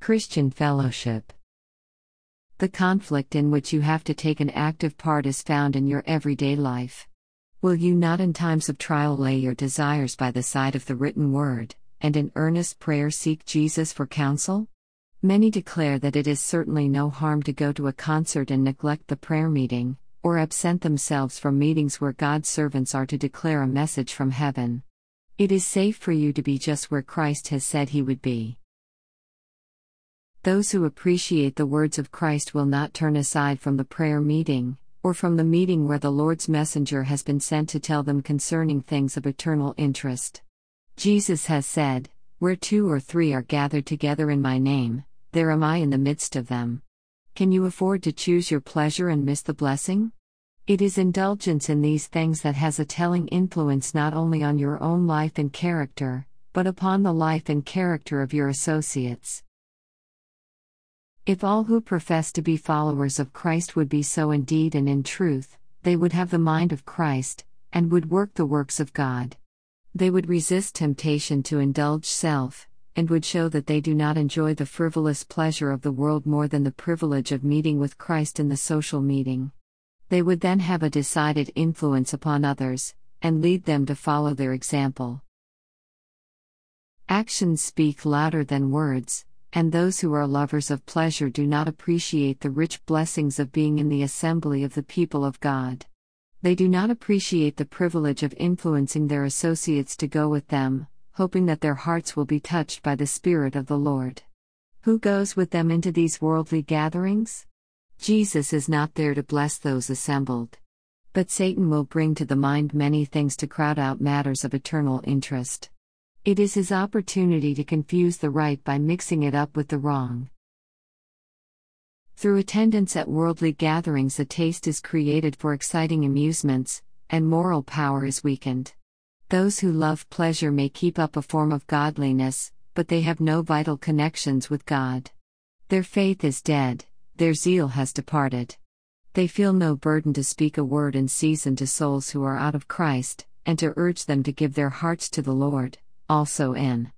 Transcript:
Christian fellowship. The conflict in which you have to take an active part is found in your everyday life. Will you not in times of trial lay your desires by the side of the written word, and in earnest prayer seek Jesus for counsel? Many declare that it is certainly no harm to go to a concert and neglect the prayer meeting, or absent themselves from meetings where God's servants are to declare a message from heaven. It is safe for you to be just where Christ has said He would be. Those who appreciate the words of Christ will not turn aside from the prayer meeting, or from the meeting where the Lord's messenger has been sent to tell them concerning things of eternal interest. Jesus has said, "Where 2 or 3 are gathered together in my name, there am I in the midst of them." Can you afford to choose your pleasure and miss the blessing? It is indulgence in these things that has a telling influence not only on your own life and character, but upon the life and character of your associates. If all who profess to be followers of Christ would be so indeed and in truth, they would have the mind of Christ, and would work the works of God. They would resist temptation to indulge self, and would show that they do not enjoy the frivolous pleasure of the world more than the privilege of meeting with Christ in the social meeting. They would then have a decided influence upon others, and lead them to follow their example. Actions speak louder than words, and those who are lovers of pleasure do not appreciate the rich blessings of being in the assembly of the people of God. They do not appreciate the privilege of influencing their associates to go with them, hoping that their hearts will be touched by the Spirit of the Lord. Who goes with them into these worldly gatherings? Jesus is not there to bless those assembled. But Satan will bring to the mind many things to crowd out matters of eternal interest. It is his opportunity to confuse the right by mixing it up with the wrong. Through attendance at worldly gatherings, a taste is created for exciting amusements, and moral power is weakened. Those who love pleasure may keep up a form of godliness, but they have no vital connections with God. Their faith is dead, their zeal has departed. They feel no burden to speak a word in season to souls who are out of Christ, and to urge them to give their hearts to the Lord, also in